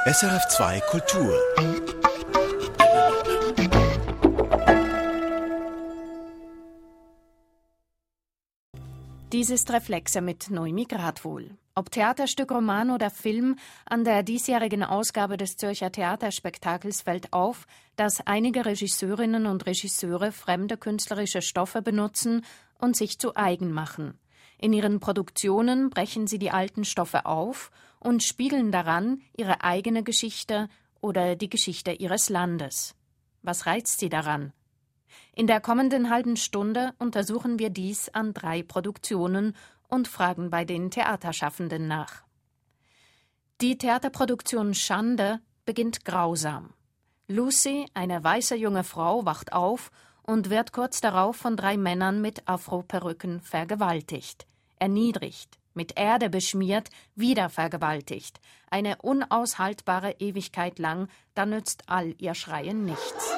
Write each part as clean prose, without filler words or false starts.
SRF2 Kultur. Dies ist Reflexe mit Noemi Gradwohl. Ob Theaterstück, Roman oder Film, an der diesjährigen Ausgabe des Zürcher Theaterspektakels fällt auf, dass einige Regisseurinnen und Regisseure fremde künstlerische Stoffe benutzen und sich zu eigen machen. In ihren Produktionen brechen sie die alten Stoffe auf und spiegeln daran ihre eigene Geschichte oder die Geschichte ihres Landes. Was reizt sie daran? In der kommenden halben Stunde untersuchen wir dies an 3 Produktionen und fragen bei den Theaterschaffenden nach. Die Theaterproduktion Schande beginnt grausam. Lucy, eine weiße junge Frau, wacht auf und wird kurz darauf von 3 Männern mit Afroperücken vergewaltigt, erniedrigt, mit Erde beschmiert, wieder vergewaltigt. Eine unaushaltbare Ewigkeit lang, da nützt all ihr Schreien nichts.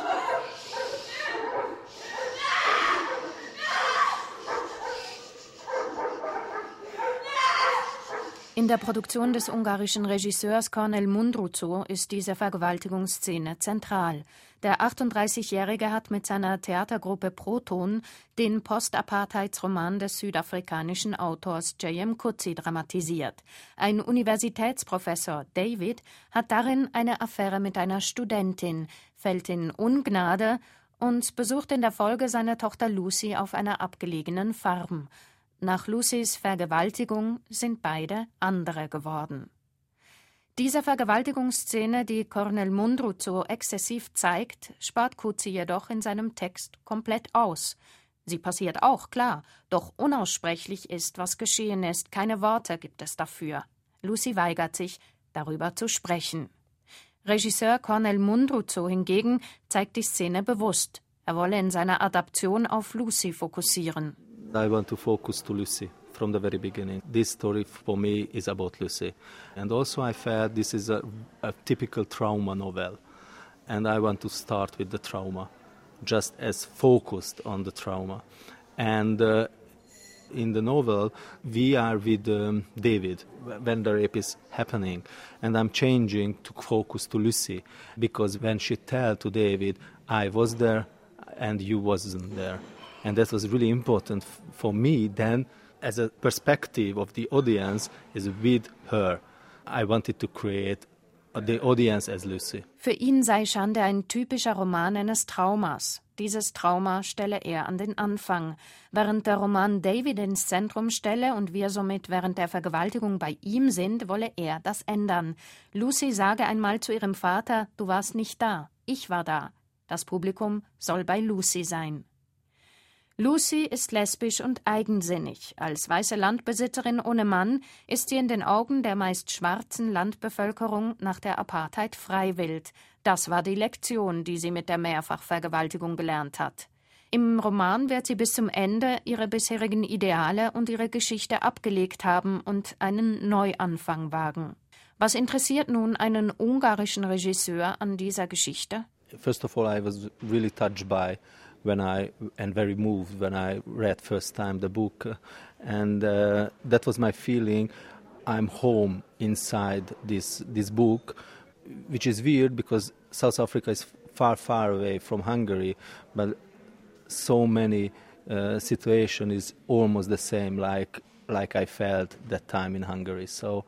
In der Produktion des ungarischen Regisseurs Kornél Mundruczó ist diese Vergewaltigungsszene zentral. Der 38-Jährige hat mit seiner Theatergruppe Proton den Post-Apartheids-Roman des südafrikanischen Autors J.M. Coetzee dramatisiert. Ein Universitätsprofessor, David, hat darin eine Affäre mit einer Studentin, fällt in Ungnade und besucht in der Folge seine Tochter Lucy auf einer abgelegenen Farm. Nach Lucys Vergewaltigung sind beide andere geworden. Diese Vergewaltigungsszene, die Kornél Mundruczó exzessiv zeigt, spart Coetzee jedoch in seinem Text komplett aus. Sie passiert auch, klar, doch unaussprechlich ist, was geschehen ist, keine Worte gibt es dafür. Lucy weigert sich, darüber zu sprechen. Regisseur Kornél Mundruczó hingegen zeigt die Szene bewusst. Er wolle in seiner Adaption auf Lucy fokussieren. I want to focus to Lucy from the very beginning. This story for me is about Lucy. And also I felt this is a typical trauma novel. And I want to start with the trauma, just as focused on the trauma. And in the novel, we are with David when the rape is happening. And I'm changing to focus to Lucy. Because when she tells to David, I was there and you wasn't there. And that was really important for me then, as a perspective of the audience, is with her. I wanted to create the audience as Lucy. Für ihn sei Schande ein typischer Roman eines Traumas. Dieses Trauma stelle er an den Anfang. Während der Roman David ins Zentrum stelle und wir somit während der Vergewaltigung bei ihm sind, wolle er das ändern. Lucy sage einmal zu ihrem Vater, du warst nicht da, ich war da. Das Publikum soll bei Lucy sein. Lucy ist lesbisch und eigensinnig. Als weiße Landbesitzerin ohne Mann ist sie in den Augen der meist schwarzen Landbevölkerung nach der Apartheid freiwillig. Das war die Lektion, die sie mit der Mehrfachvergewaltigung gelernt hat. Im Roman wird sie bis zum Ende ihre bisherigen Ideale und ihre Geschichte abgelegt haben und einen Neuanfang wagen. Was interessiert nun einen ungarischen Regisseur an dieser Geschichte? First of all, I was really touched by and very moved when I read first time the book, and that was my feeling. I'm home inside this book, which is weird because South Africa is far away from Hungary, but so many situation is almost the same like I felt that time in Hungary. So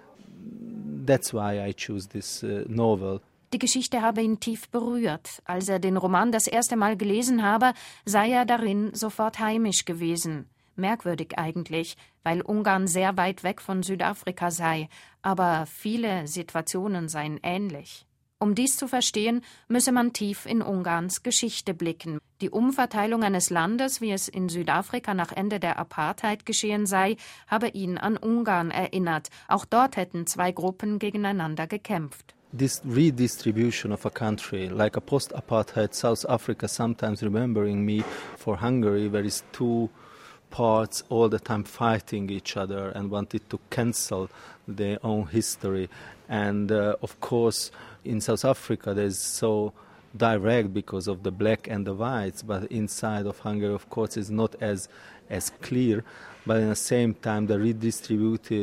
that's why I choose this novel. Die Geschichte habe ihn tief berührt. Als er den Roman das erste Mal gelesen habe, sei er darin sofort heimisch gewesen. Merkwürdig eigentlich, weil Ungarn sehr weit weg von Südafrika sei, aber viele Situationen seien ähnlich. Um dies zu verstehen, müsse man tief in Ungarns Geschichte blicken. Die Umverteilung eines Landes, wie es in Südafrika nach Ende der Apartheid geschehen sei, habe ihn an Ungarn erinnert. Auch dort hätten 2 Gruppen gegeneinander gekämpft. This redistribution of a country, like a post-apartheid South Africa, sometimes remembering me for Hungary, where is 2 parts all the time fighting each other and wanted to cancel their own history. And of course, in South Africa, there's so direct because of the black and the whites, but inside of Hungary, of course, is not as clear. But at the same time, the redistributed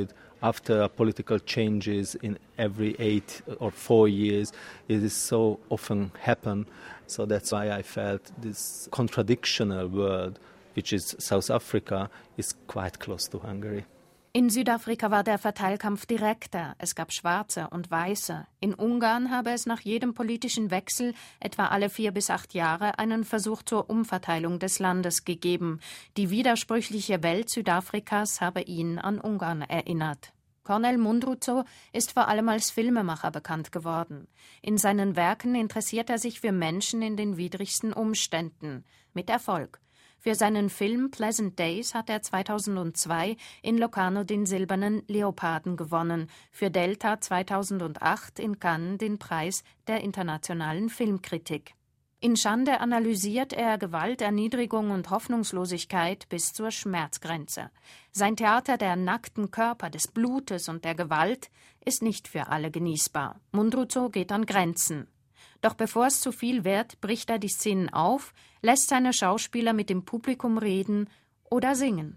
after political changes in every 8 or 4 years, it is so often happen. So that's why I felt this contradictional world, which is South Africa, is quite close to Hungary. In Südafrika war der Verteilkampf direkter. Es gab Schwarze und Weiße. In Ungarn habe es nach jedem politischen Wechsel, etwa alle 4 bis 8 Jahre, einen Versuch zur Umverteilung des Landes gegeben. Die widersprüchliche Welt Südafrikas habe ihn an Ungarn erinnert. Cornél Mundruczó ist vor allem als Filmemacher bekannt geworden. In seinen Werken interessiert er sich für Menschen in den widrigsten Umständen. Mit Erfolg. Für seinen Film Pleasant Days hat er 2002 in Locarno den Silbernen Leoparden gewonnen, für Delta 2008 in Cannes den Preis der internationalen Filmkritik. In Schande analysiert er Gewalt, Erniedrigung und Hoffnungslosigkeit bis zur Schmerzgrenze. Sein Theater der nackten Körper, des Blutes und der Gewalt ist nicht für alle genießbar. Mundruczó geht an Grenzen. Doch bevor es zu viel wird, bricht er die Szenen auf, lässt seine Schauspieler mit dem Publikum reden oder singen.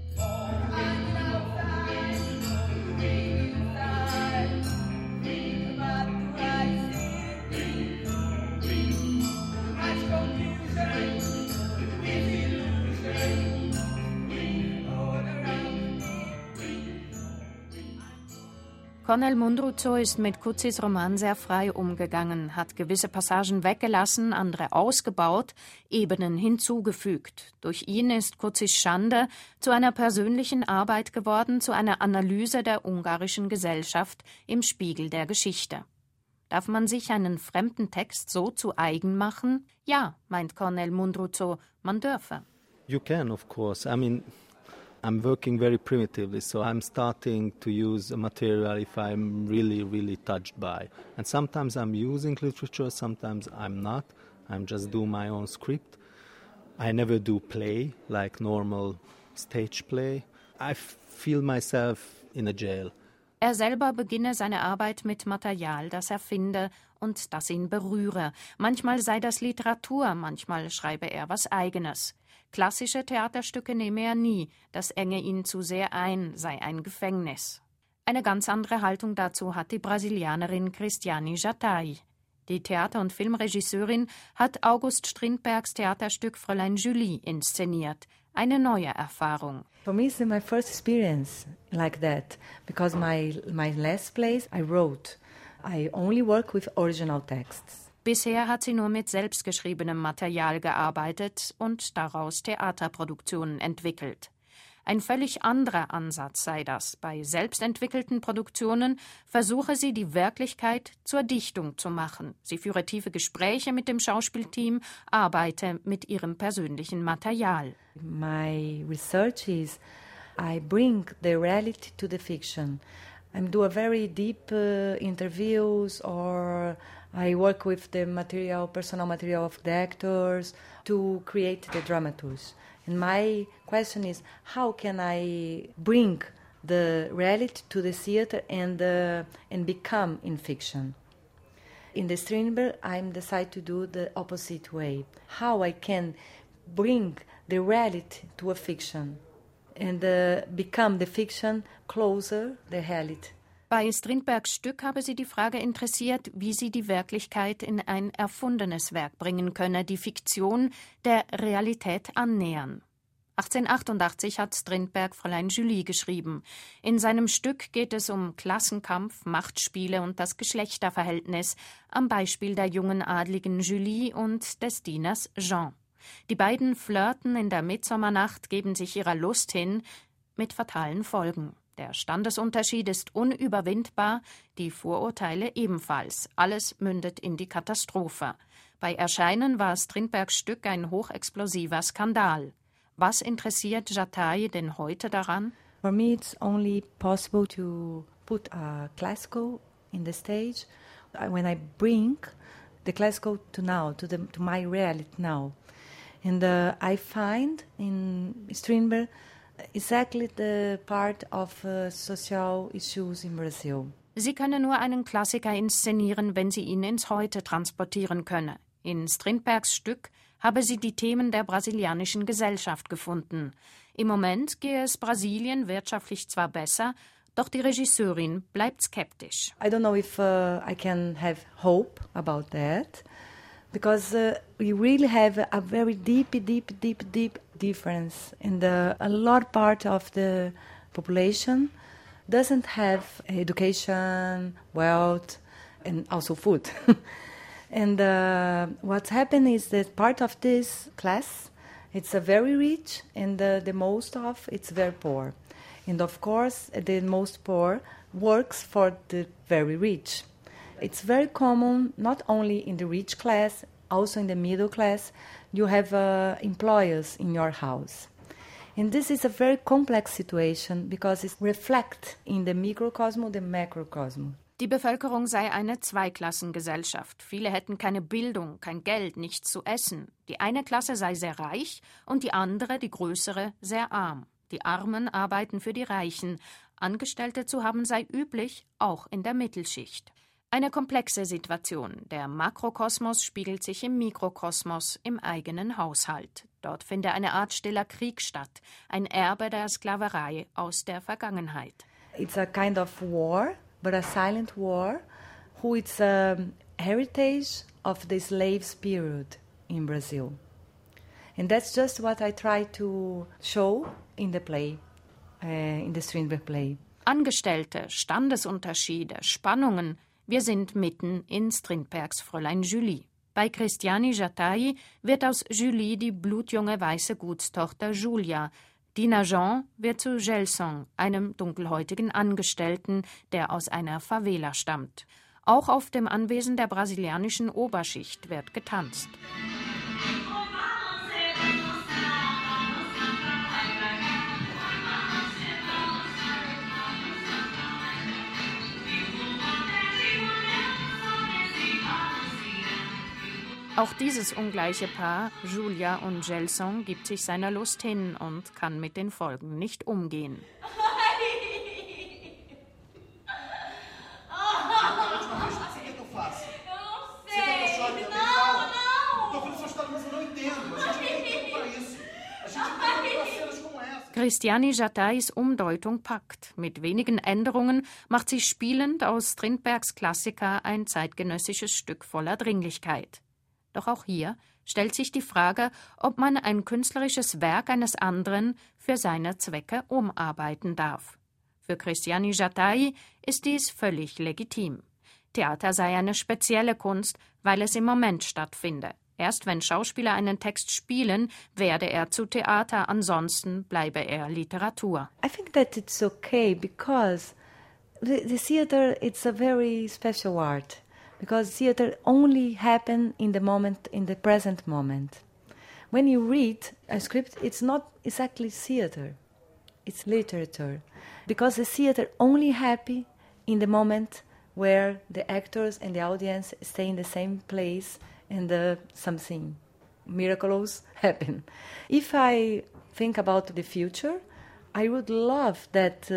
Cornél Mundruczó ist mit Cuzis Roman sehr frei umgegangen, hat gewisse Passagen weggelassen, andere ausgebaut, Ebenen hinzugefügt. Durch ihn ist Cuzis Schande zu einer persönlichen Arbeit geworden, zu einer Analyse der ungarischen Gesellschaft im Spiegel der Geschichte. Darf man sich einen fremden Text so zu eigen machen? Ja, meint Cornél Mundruczó, man dürfe. You can, of course. I mean, I'm working very primitively, so I'm starting to use a material if I'm really, really touched by. And sometimes I'm using literature, sometimes I'm not. I'm just do my own script. I never do play, like normal stage play. I feel myself in a jail. Er selber beginne seine Arbeit mit Material, das er finde und das ihn berühre. Manchmal sei das Literatur, manchmal schreibe er was Eigenes. Klassische Theaterstücke nehme er nie, das enge ihn zu sehr ein, sei ein Gefängnis. Eine ganz andere Haltung dazu hat die Brasilianerin Cristiane Jataï. Die Theater- und Filmregisseurin hat August Strindbergs Theaterstück Fräulein Julie inszeniert. Eine neue Erfahrung. For me, it's my first experience like that, because my last plays I wrote. I only work with original texts. Bisher hat sie nur mit selbstgeschriebenem Material gearbeitet und daraus Theaterproduktionen entwickelt. Ein völlig anderer Ansatz sei das. Bei selbstentwickelten Produktionen versuche sie, die Wirklichkeit zur Dichtung zu machen. Sie führe tiefe Gespräche mit dem Schauspielteam, arbeite mit ihrem persönlichen Material. My research is, I bring the reality to the fiction. I do a very deep interviews, or I work with the personal material of the actors to create the dramaturgy. And my question is, how can I bring the reality to the theater and become in fiction? In the Strindberg, I decide to do the opposite way. How I can bring the reality to a fiction and become the fiction closer the reality. Bei Strindbergs Stück habe sie die Frage interessiert, wie sie die Wirklichkeit in ein erfundenes Werk bringen könne, die Fiktion der Realität annähern. 1888 hat Strindberg Fräulein Julie geschrieben. In seinem Stück geht es um Klassenkampf, Machtspiele und das Geschlechterverhältnis, am Beispiel der jungen Adligen Julie und des Dieners Jean. Die beiden flirten in der Mitsommernacht, geben sich ihrer Lust hin, mit fatalen Folgen. Der Standesunterschied ist unüberwindbar, die Vorurteile ebenfalls. Alles mündet in die Katastrophe. Bei Erscheinen war Strindbergs Stück ein hochexplosiver Skandal. Was interessiert Jataï denn heute daran? For me it's only possible to put a classical in the stage when I bring the classical to now, to my reality now. And I find in Strindberg exactly the part of social issues in Brazil. Sie könne nur einen Klassiker inszenieren, wenn sie ihn ins Heute transportieren könne. In Strindbergs Stück habe sie die Themen der brasilianischen Gesellschaft gefunden. Im Moment gehe es Brasilien wirtschaftlich zwar besser, Doch die Regisseurin bleibt skeptisch. I don't know if I can have hope about that, because we really have a very deep difference in a large part of the population doesn't have education, wealth, and also food. And what's happened is that part of this class, it's a very rich, and the most of it's very poor. And of course, the most poor works for the very rich. It's very common, not only in the rich class, also in the middle class, you have employers in your house. And this is a very complex situation because it reflects in the microcosm, the macrocosm. Die Bevölkerung sei eine Zweiklassengesellschaft. Viele hätten keine Bildung, kein Geld, nichts zu essen. Die eine Klasse sei sehr reich und die andere, die größere, sehr arm. Die Armen arbeiten für die Reichen. Angestellte zu haben sei üblich, auch in der Mittelschicht. Eine komplexe Situation. Der Makrokosmos spiegelt sich im Mikrokosmos, im eigenen Haushalt. Dort finde eine Art stiller Krieg statt, ein Erbe der Sklaverei aus der Vergangenheit. It's a kind of war, but a silent war, who is a heritage of the slaves period in Brazil. And that's just what I try to show in the play, in the Strindberg play. Angestellte, Standesunterschiede, Spannungen. Wir sind mitten in Strindbergs Fräulein Julie. Bei Cristiani Jataï wird aus Julie die blutjunge weiße Gutstochter Julia. Dina Jean wird zu Gelson, einem dunkelhäutigen Angestellten, der aus einer Favela stammt. Auch auf dem Anwesen der brasilianischen Oberschicht wird getanzt. Auch dieses ungleiche Paar, Julia und Gelson, gibt sich seiner Lust hin und kann mit den Folgen nicht umgehen. Cristiani Jataïs Umdeutung packt. Mit wenigen Änderungen macht sie spielend aus Strindbergs Klassiker ein zeitgenössisches Stück voller Dringlichkeit. Doch auch hier stellt sich die Frage, ob man ein künstlerisches Werk eines anderen für seine Zwecke umarbeiten darf. Für Cristiani Jataï ist dies völlig legitim. Theater sei eine spezielle Kunst, weil es im Moment stattfinde. Erst wenn Schauspieler einen Text spielen, werde er zu Theater, ansonsten bleibe er Literatur. I think that it's okay because the theater, it's a very special art. Because theater only happens in the moment, in the present moment. When you read a script, it's not exactly theater, it's literature. Because the theater only happy in the moment where the actors and the audience stay in the same place and something miraculous happen. If I think about the future, I would love that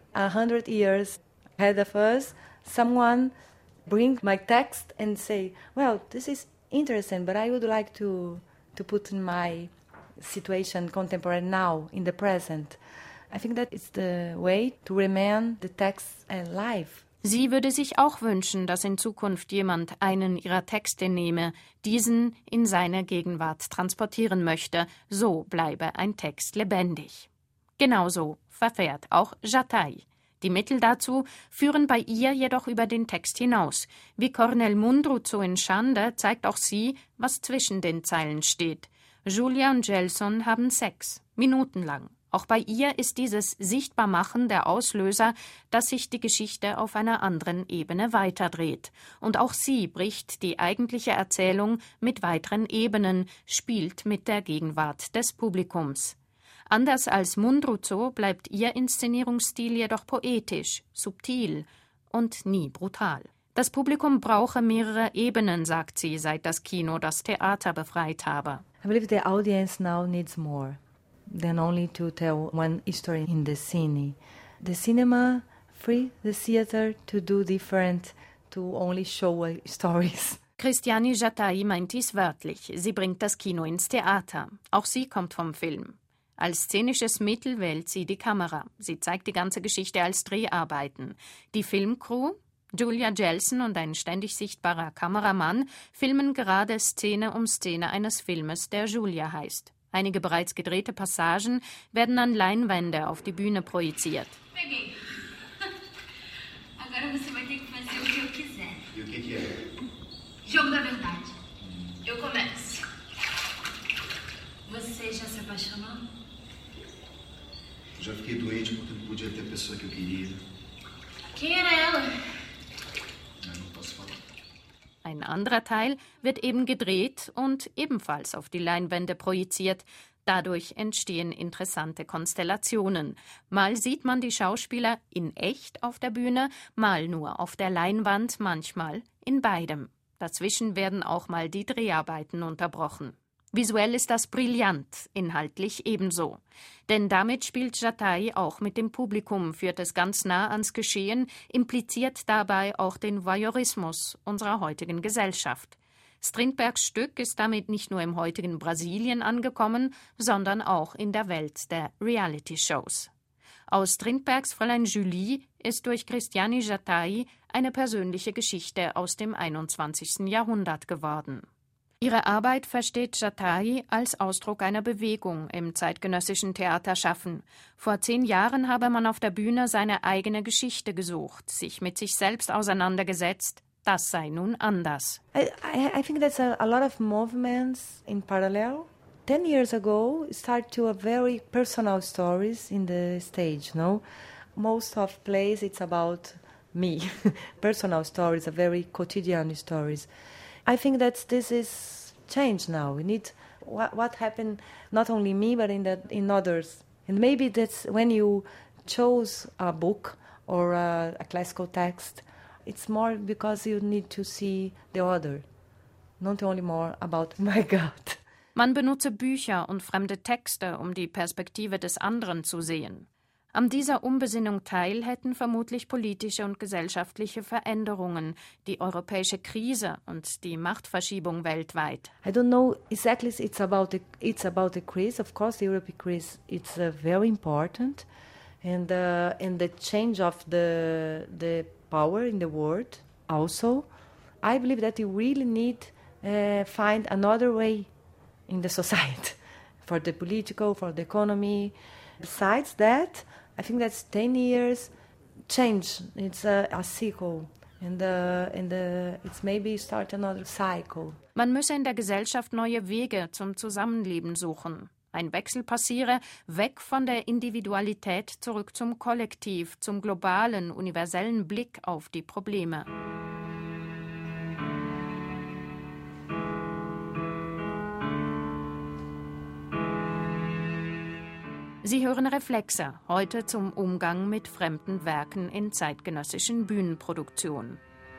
100 years ahead of us, someone bring my text and say, well, this is interesting, but I would like to put in my situation contemporary now, in the present. I think that is the way to remain the text alive. Sie würde sich auch wünschen, dass in Zukunft jemand einen ihrer Texte nehme, diesen in seine Gegenwart transportieren möchte. So bleibe ein Text lebendig. Genauso verfährt auch Jataï. Die Mittel dazu führen bei ihr jedoch über den Text hinaus. Wie Cornel Mundruczó in Schande zeigt auch sie, was zwischen den Zeilen steht. Julia und Gelson haben Sex, minutenlang. Auch bei ihr ist dieses Sichtbarmachen der Auslöser, dass sich die Geschichte auf einer anderen Ebene weiterdreht. Und auch sie bricht die eigentliche Erzählung mit weiteren Ebenen, spielt mit der Gegenwart des Publikums. Anders als Mundruczó bleibt ihr Inszenierungsstil jedoch poetisch, subtil und nie brutal. Das Publikum brauche mehrere Ebenen, sagt sie, seit das Kino das Theater befreit habe. I believe the audience now needs more than only to tell one story in the scene. The cinema free the theater to do different, to only show stories. Cristiani Jataï meint dies wörtlich. Sie bringt das Kino ins Theater. Auch sie kommt vom Film. Als szenisches Mittel wählt sie die Kamera. Sie zeigt die ganze Geschichte als Dreharbeiten. Die Filmcrew, Julia Jelson und ein ständig sichtbarer Kameramann, filmen gerade Szene um Szene eines Filmes, der Julia heißt. Einige bereits gedrehte Passagen werden an Leinwände auf die Bühne projiziert. Peguei. Agora você vai ter que fazer o que eu quiser. E o que é? Jogo da verdade. Eu começo. Você já se apaixonou? Já fiquei doente porque não podia ter a pessoa que eu queria. Quem era ela? Eu não posso falar. Ein anderer Teil wird eben gedreht und ebenfalls auf die Leinwände projiziert. Dadurch entstehen interessante Konstellationen. Mal sieht man die Schauspieler in echt auf der Bühne, mal nur auf der Leinwand, manchmal in beidem. Dazwischen werden auch mal die Dreharbeiten unterbrochen. Visuell ist das brillant, inhaltlich ebenso. Denn damit spielt Jataï auch mit dem Publikum, führt es ganz nah ans Geschehen, impliziert dabei auch den Voyeurismus unserer heutigen Gesellschaft. Strindbergs Stück ist damit nicht nur im heutigen Brasilien angekommen, sondern auch in der Welt der Reality-Shows. Aus Strindbergs Fräulein Julie ist durch Christiane Jataï eine persönliche Geschichte aus dem 21. Jahrhundert geworden. Ihre Arbeit versteht Jataï als Ausdruck einer Bewegung im zeitgenössischen Theaterschaffen. Vor 10 Jahren habe man auf der Bühne seine eigene Geschichte gesucht, sich mit sich selbst auseinandergesetzt. Das sei nun anders. I think there's a lot of movements in parallel. 10 years ago, it started to have very personal stories in the stage, no? Most of plays, it's about me. Personal stories, are very quotidian stories. I think that this is changed now. We need what happened, not only me, but in others. And maybe that's when you chose a book or a classical text, it's more because you need to see the other, not only more about my God. Man benutze Bücher und fremde Texte, um die Perspektive des anderen zu sehen. An dieser Umbesinnung teil hätten vermutlich politische und gesellschaftliche Veränderungen, die europäische Krise und die Machtverschiebung weltweit. I don't know exactly it's about the crisis. Of course, the European crisis it's very important, and the change of the power in the world also. I believe that you really need find another way in the society for the political, for the economy. Besides that, I think that's 10 years change. It's a cycle, and it's maybe start another cycle. Man müsse in der Gesellschaft neue Wege zum Zusammenleben suchen. Ein Wechsel passiere weg von der Individualität zurück zum Kollektiv, zum globalen, universellen Blick auf die Probleme. Sie hören Reflexe, heute zum Umgang mit fremden Werken in zeitgenössischen Bühnenproduktionen.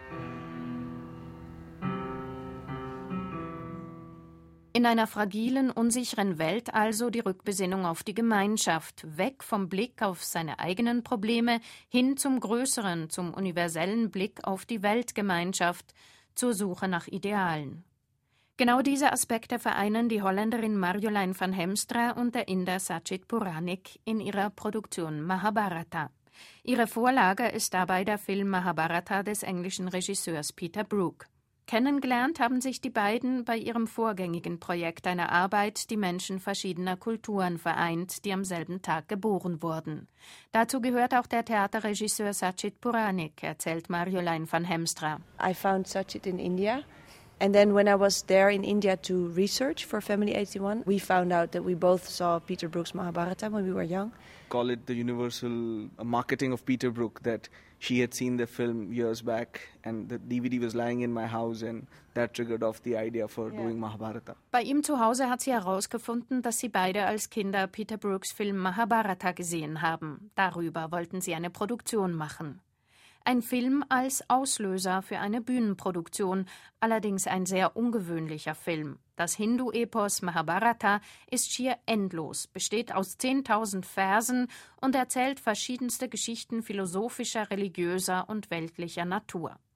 In einer fragilen, unsicheren Welt also die Rückbesinnung auf die Gemeinschaft, weg vom Blick auf seine eigenen Probleme, hin zum größeren, zum universellen Blick auf die Weltgemeinschaft, zur Suche nach Idealen. Genau diese Aspekte vereinen die Holländerin Marjolein van Hemstra und der Inder Sachit Puranik in ihrer Produktion Mahabharata. Ihre Vorlage ist dabei der Film Mahabharata des englischen Regisseurs Peter Brook. Kennengelernt haben sich die beiden bei ihrem vorgängigen Projekt einer Arbeit, die Menschen verschiedener Kulturen vereint, die am selben Tag geboren wurden. Dazu gehört auch der Theaterregisseur Sachit Puranik, erzählt Marjolein van Hemstra. I found Sachit in India. And then when I was there in India to research for Family 81, we found out that we both saw Peter Brook's Mahabharata when we were young. Call it the universal marketing of Peter Brook, that she had seen the film years back and the DVD was lying in my house and that triggered off the idea for doing Mahabharata. Bei ihm zu Hause hat sie herausgefunden, dass sie beide als Kinder Peter Brooks Film Mahabharata gesehen haben. Darüber wollten sie eine Produktion machen. Ein Film als Auslöser für eine Bühnenproduktion, allerdings ein sehr ungewöhnlicher Film. Das Hindu-Epos Mahabharata ist schier endlos, besteht aus 10.000 Versen und erzählt verschiedenste Geschichten philosophischer, religiöser und weltlicher Natur.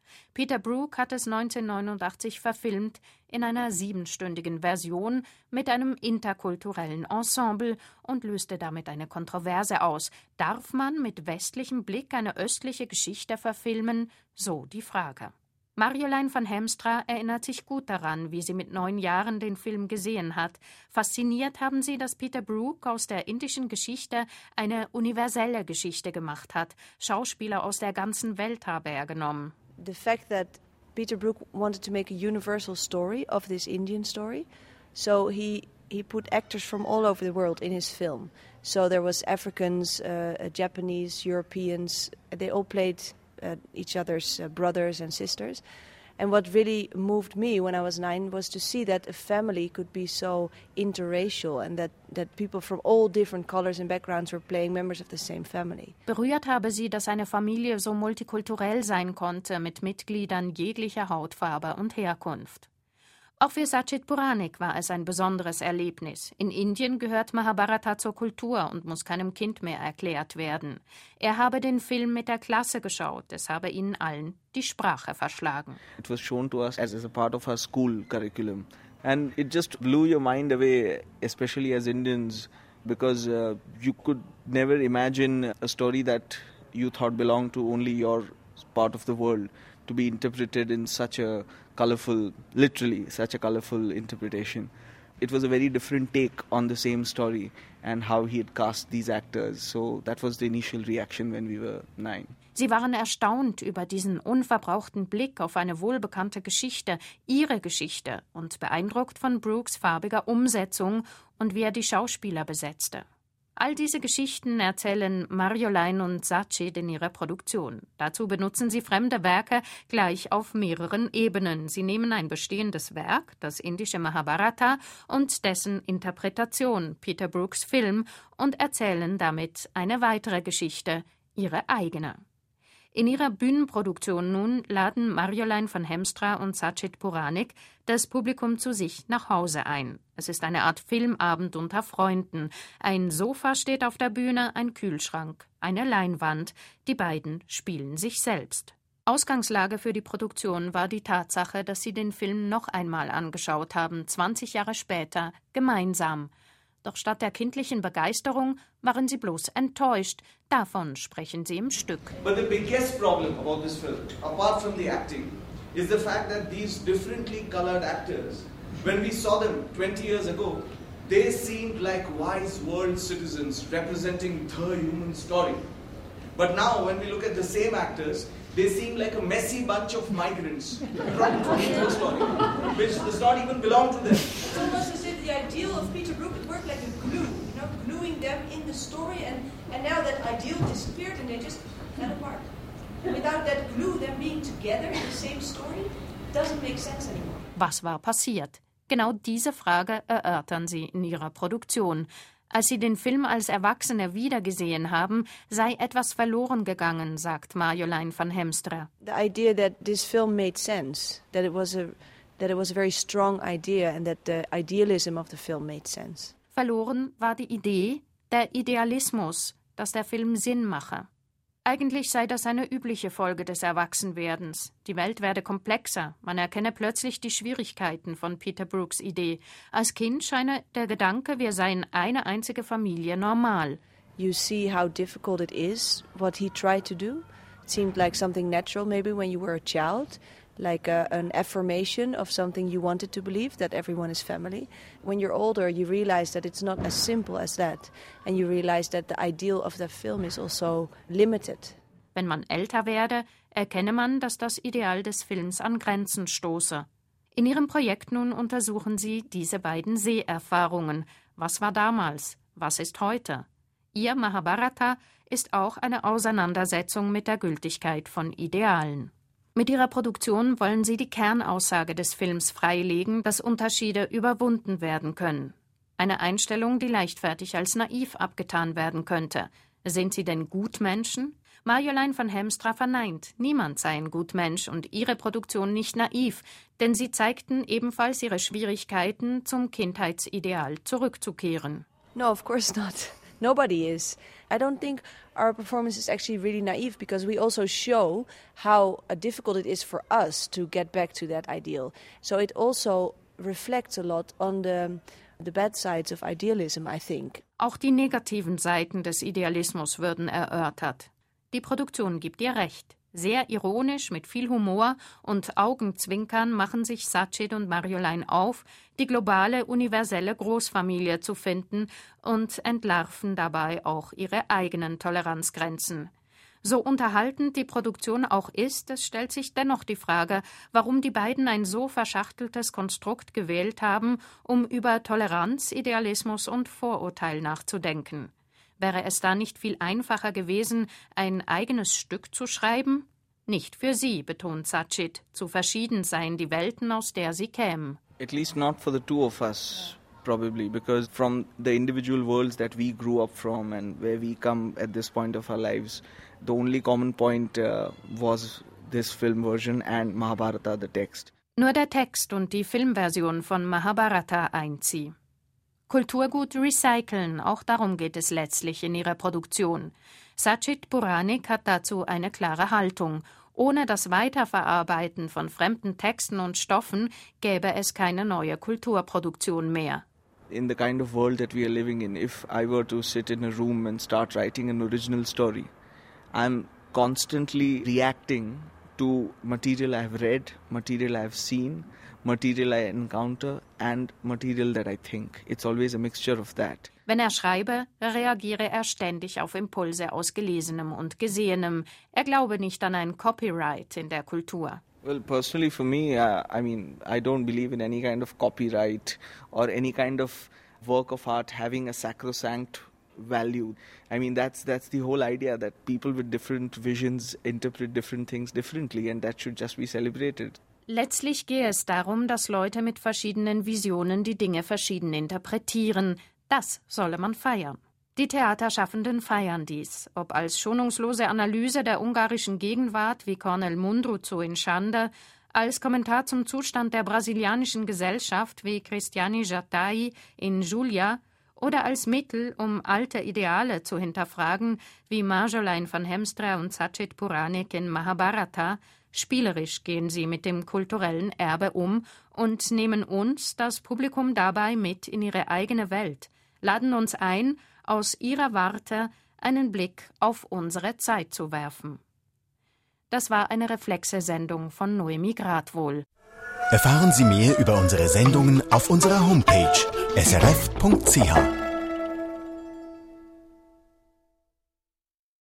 Peter Brook hat es 1989 verfilmt in einer 7-stündigen Version mit einem interkulturellen Ensemble und löste damit eine Kontroverse aus. Darf man mit westlichem Blick eine östliche Geschichte verfilmen? So die Frage. Marjolein van Hemstra erinnert sich gut daran, wie sie mit 9 Jahren den Film gesehen hat. Fasziniert haben sie, dass Peter Brook aus der indischen Geschichte eine universelle Geschichte gemacht hat. Schauspieler aus der ganzen Welt habe er genommen. The fact that Peter Brook wanted to make a universal story of this Indian story, so he put actors from all over the world in his film. So there was Africans, Japanese, Europeans. They all played each other's brothers and sisters. And what really moved me when I was 9 was to see that a family could be so interracial and that people from all different colors and backgrounds were playing members of the same family. Berührt habe sie, dass eine Familie so multikulturell sein konnte, mit Mitgliedern jeglicher Hautfarbe und Herkunft. Auch für Sachit Puranik war es ein besonderes Erlebnis. In Indien gehört Mahabharata zur Kultur und muss keinem Kind mehr erklärt werden. Er habe den Film mit der Klasse geschaut, es habe ihnen allen die Sprache verschlagen. It was shown to us as a part of our school curriculum. And it just blew your mind away, especially as Indians, because you could never imagine a story that you thought belonged to only your part of the world to be interpreted in such a colorful, literally such a colorful interpretation. It was a very different take on the same story and how he had cast these actors. So that was the initial reaction when we were 9. Sie waren erstaunt über diesen unverbrauchten Blick auf eine wohlbekannte Geschichte, ihre Geschichte, und beeindruckt von Brooks farbiger Umsetzung und wie er die Schauspieler besetzte. All diese Geschichten erzählen Marjolein und Sachit in ihrer Produktion. Dazu benutzen sie fremde Werke gleich auf mehreren Ebenen. Sie nehmen ein bestehendes Werk, das indische Mahabharata, und dessen Interpretation, Peter Brooks Film, und erzählen damit eine weitere Geschichte, ihre eigene. In ihrer Bühnenproduktion nun laden Marjolein van Hemstra und Sachit Puranik das Publikum zu sich nach Hause ein. Es ist eine Art Filmabend unter Freunden. Ein Sofa steht auf der Bühne, ein Kühlschrank, eine Leinwand. Die beiden spielen sich selbst. Ausgangslage für die Produktion war die Tatsache, dass sie den Film noch einmal angeschaut haben, 20 Jahre später, gemeinsam. Doch statt der kindlichen Begeisterung waren sie bloß enttäuscht. Davon sprechen sie im Stück. But the biggest problem about this film, apart from the acting, is the fact that these differently colored actors, when we saw them 20 years ago, they seemed like wise world citizens representing the human story. But now, when we look at the same actors, they seem like a messy bunch of migrants trying to make a story, which does not even belong to them. It's almost as if the ideal of Peter Brook would work like a glue, gluing them in the story, and now that ideal disappeared and they just fell apart. Without that glue, them being together in the same story, doesn't make sense anymore. Was war passiert? Genau diese Frage erörtern sie in ihrer Produktion. Als sie den Film als Erwachsene wiedergesehen haben, sei etwas verloren gegangen, sagt Marjolein van Hemstra. The idea that this film made sense, that it was a very strong idea and that the idealism of the film made sense. Verloren war die Idee, der Idealismus, dass der Film Sinn mache. Eigentlich sei das eine übliche Folge des Erwachsenwerdens. Die Welt werde komplexer. Man erkenne plötzlich die Schwierigkeiten von Peter Brooks Idee. Als Kind scheine der Gedanke, wir seien eine einzige Familie, normal. You see how difficult it is, what he tried to do. It seemed like something natural maybe when you were a child, like an affirmation of something you wanted to believe, that everyone is family. When you're older, you realize that it's not as simple as that. And you realize that the ideal of the film is also limited. Wenn man älter werde, erkenne man, dass das Ideal des Films an Grenzen stoße. In ihrem Projekt nun untersuchen sie diese beiden Seherfahrungen. Was war damals? Was ist heute? Ihr Mahabharata ist auch eine Auseinandersetzung mit der Gültigkeit von Idealen. Mit ihrer Produktion wollen sie die Kernaussage des Films freilegen, dass Unterschiede überwunden werden können. Eine Einstellung, die leichtfertig als naiv abgetan werden könnte. Sind sie denn Gutmenschen? Marjolein van Hemstra verneint, niemand sei ein Gutmensch und ihre Produktion nicht naiv, denn sie zeigten ebenfalls ihre Schwierigkeiten, zum Kindheitsideal zurückzukehren. No, of course not. Nobody is. I don't think our performance is actually really naive because we also show how difficult it is for us to get back to that ideal. So it also reflects a lot on the bad sides of idealism, I think. Auch die negativen Seiten des Idealismus würden erörtert. Die Produktion gibt ihr recht. Sehr ironisch, mit viel Humor und Augenzwinkern machen sich Sachit und Marjolaine auf, die globale, universelle Großfamilie zu finden und entlarven dabei auch ihre eigenen Toleranzgrenzen. So unterhaltend die Produktion auch ist, es stellt sich dennoch die Frage, warum die beiden ein so verschachteltes Konstrukt gewählt haben, um über Toleranz, Idealismus und Vorurteil nachzudenken. Wäre es da nicht viel einfacher gewesen, ein eigenes Stück zu schreiben? Nicht für sie, betont Sachit. Zu verschieden seien die Welten, aus der sie kämen. At least not for the two of us, probably, because from the individual worlds that we grew up from and where we come at this point of our lives, the only common point was this film version and Mahabharata, the text. Nur der Text und die Filmversion von Mahabharata eint sie. Kulturgut recyceln, auch darum geht es letztlich in ihrer Produktion. Sachit Puranik hat dazu eine klare Haltung. Ohne das Weiterverarbeiten von fremden Texten und Stoffen gäbe es keine neue Kulturproduktion mehr. In the kind of world that we are living in, if I were to sit in a room and start writing an original story, I'm constantly reacting to material I've read, material I've seen, material I encounter and material that I think. It's always a mixture of that. Wenn er schreibe, reagiere er ständig auf Impulse aus Gelesenem und Gesehenem. Er glaube nicht an ein Copyright in der Kultur. Well, personally for me, I don't believe in any kind of copyright or any kind of work of art having a sacrosanct value. I mean, that's the whole idea, that people with different visions interpret different things differently and that should just be celebrated. Letztlich gehe es darum, dass Leute mit verschiedenen Visionen die Dinge verschieden interpretieren. Das solle man feiern. Die Theaterschaffenden feiern dies, ob als schonungslose Analyse der ungarischen Gegenwart wie Cornel Mundruczó in Schande, als Kommentar zum Zustand der brasilianischen Gesellschaft wie Cristiane Jattai in Julia oder als Mittel, um alte Ideale zu hinterfragen, wie Marjolaine van Hemstra und Sachit Puranik in Mahabharata. Spielerisch gehen sie mit dem kulturellen Erbe um und nehmen uns, das Publikum, dabei mit in ihre eigene Welt, laden uns ein, aus ihrer Warte einen Blick auf unsere Zeit zu werfen. Das war eine Reflexe-Sendung von Noemi Gradwohl. Erfahren Sie mehr über unsere Sendungen auf unserer Homepage srf.ch.